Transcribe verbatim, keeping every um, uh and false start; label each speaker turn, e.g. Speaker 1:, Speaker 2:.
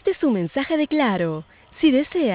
Speaker 1: Este es un mensaje de Claro. Si desea